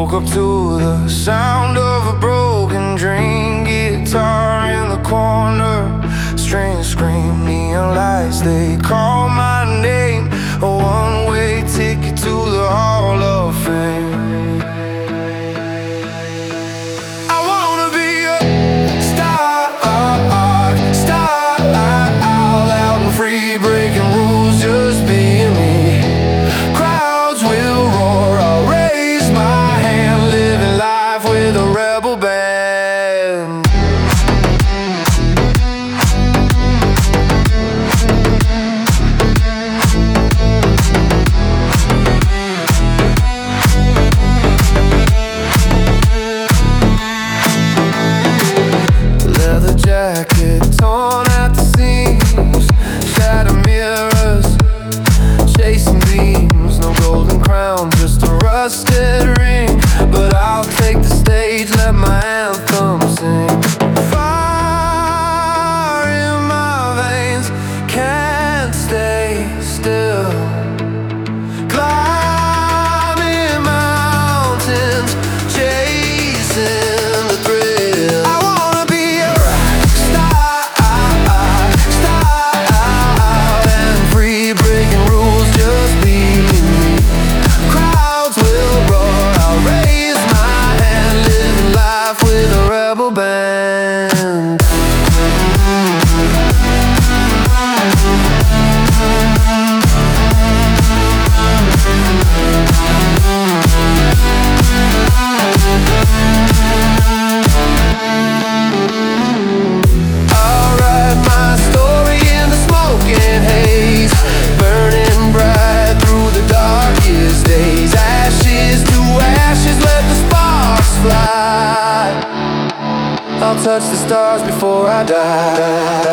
woke up to the sound of a broken dream. Guitar in the corner, strings scream, neon lights, they call my name. A one-way ticket to the Hall of Fame. I wanna be a star, star, loud and free, breaking rules, just being me. Crowds will roar, I'll raise my hand, living life with a rebel band. Leather jacket torn at the seams, shattered mirrors, chasing beams. No golden crown, just a rusted ring. But I'll take the stage, let my anthem sing. Fire in my veins, can't stay still. Climbing mountains, chasing the thrill. I wanna be a rock star, and free, breaking rules, just be me. Crowds will roar, I'll raise my hand, living life with a rebel band. I'll write my story in the smoke and haze, burning bright through the darkest days. Ashes to ashes, let the sparks fly. I'll touch the stars before I die.